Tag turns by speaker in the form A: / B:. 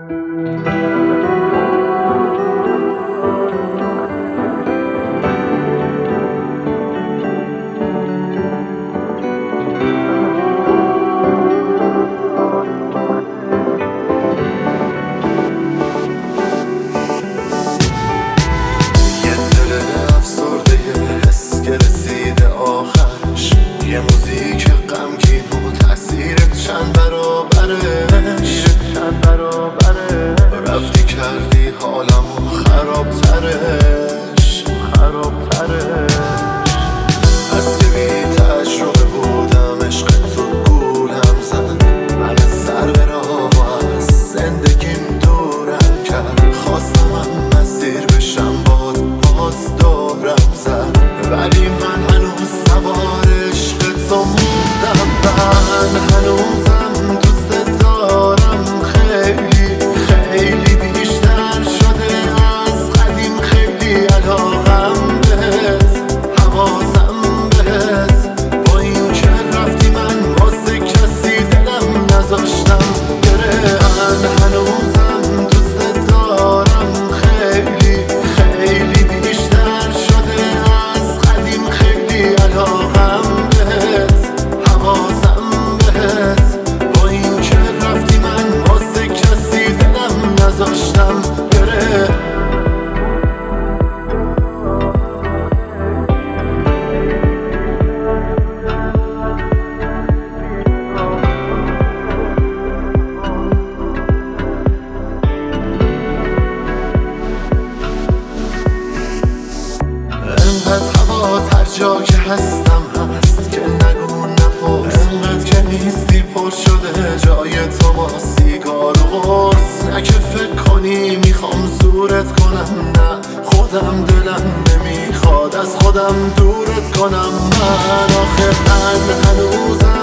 A: یه موزیک غمگین و تأثیرت چند برابرش رفتی کردی حالمو خرابترش از که بی تجربه بودم عشق تو گولم زد من از سر به راه و از زندگیم دورم کرد خواستم من مسیر بشم باز دارم زد ولی من هنوز سوار عشق تو موندم من هنوزم دوست دارم خیلی خیلی بیشتر شده از قدیم خیلی علاقم بهت حواسم بهت با این که رفتی من واسه کسی دلم نذاشتم بره من هنوزم دوست دارم خیلی خیلی بیشتر شده از قدیم خیلی علاقم بهت حواسم بهت با این که رفتی من واسه کسی دلم نذاشتم بره انقدر هوا هر جا که هستم هست که نگو نپرس انقدر که نیستی پر شده جای تو با سیگار و قرص نه که فکر کنی میخوام زورت کنم نه خودم دلم نمیخواد از خودم دورت کنم من آخه من هنوزم